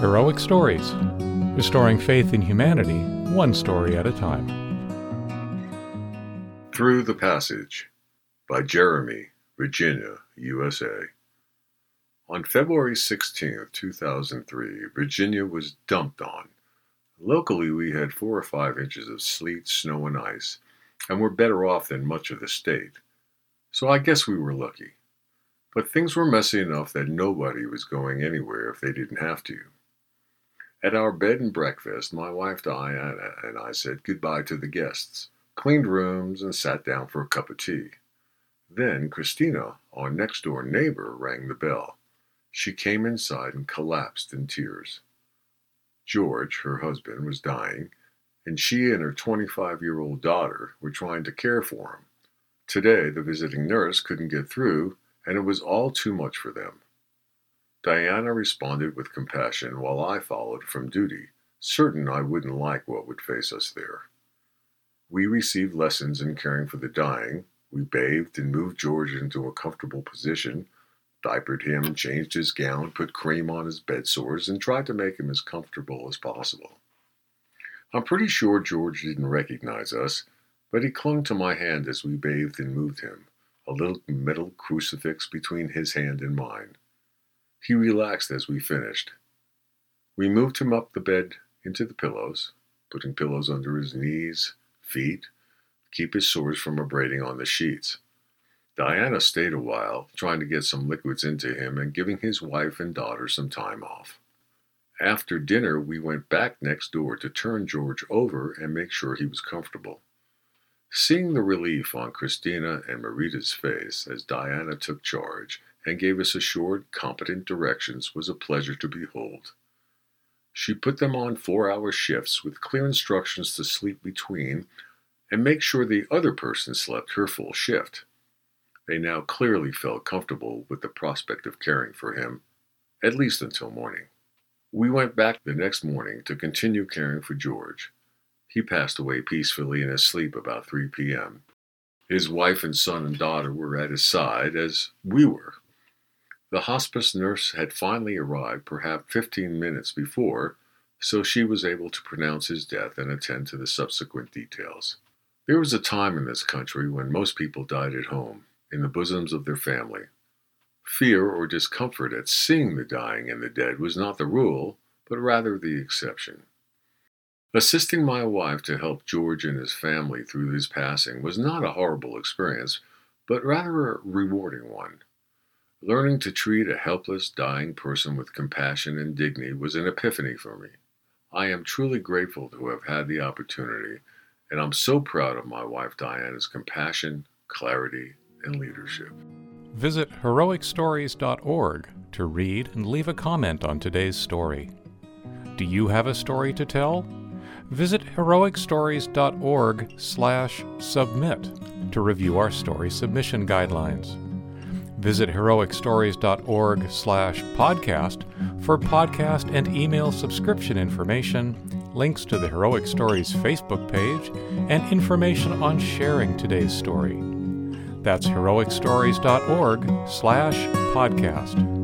Heroic Stories, restoring faith in humanity, one story at a time. Through the Passage by Jeremy, Virginia, USA. On February 16, 2003, Virginia was dumped on. Locally, we had 4 or 5 inches of sleet, snow, and ice, and were better off than much of the state. So I guess we were lucky. But things were messy enough that nobody was going anywhere if they didn't have to. At our bed and breakfast, my wife Diana and I said goodbye to the guests, cleaned rooms, and sat down for a cup of tea. Then Christina, our next-door neighbor, rang the bell. She came inside and collapsed in tears. George, her husband, was dying, and she and her 25-year-old daughter were trying to care for him. Today, the visiting nurse couldn't get through, and it was all too much for them. Diana responded with compassion while I followed from duty, certain I wouldn't like what would face us there. We received lessons in caring for the dying. We bathed and moved George into a comfortable position, diapered him, changed his gown, put cream on his bed sores, and tried to make him as comfortable as possible. I'm pretty sure George didn't recognize us, but he clung to my hand as we bathed and moved him, a little metal crucifix between his hand and mine. He relaxed as we finished. We moved him up the bed into the pillows, putting pillows under his knees, feet, to keep his sores from abrading on the sheets. Diana stayed a while, trying to get some liquids into him and giving his wife and daughter some time off. After dinner, we went back next door to turn George over and make sure he was comfortable. Seeing the relief on Christina and Marita's face as Diana took charge and gave us assured, competent directions was a pleasure to behold. She put them on 4-hour shifts with clear instructions to sleep between and make sure the other person slept her full shift. They now clearly felt comfortable with the prospect of caring for him, at least until morning. We went back the next morning to continue caring for George. He passed away peacefully in his sleep about 3 p.m. His wife and son and daughter were at his side, as we were. The hospice nurse had finally arrived perhaps 15 minutes before, so she was able to pronounce his death and attend to the subsequent details. There was a time in this country when most people died at home, in the bosoms of their family. Fear or discomfort at seeing the dying and the dead was not the rule, but rather the exception. Assisting my wife to help George and his family through his passing was not a horrible experience, but rather a rewarding one. Learning to treat a helpless, dying person with compassion and dignity was an epiphany for me. I am truly grateful to have had the opportunity, and I'm so proud of my wife Diana's compassion, clarity, and leadership. Visit heroicstories.org to read and leave a comment on today's story. Do you have a story to tell? Visit heroicstories.org/submit to review our story submission guidelines. Visit heroicstories.org/podcast for podcast and email subscription information, links to the Heroic Stories Facebook page, and information on sharing today's story. That's heroicstories.org/podcast.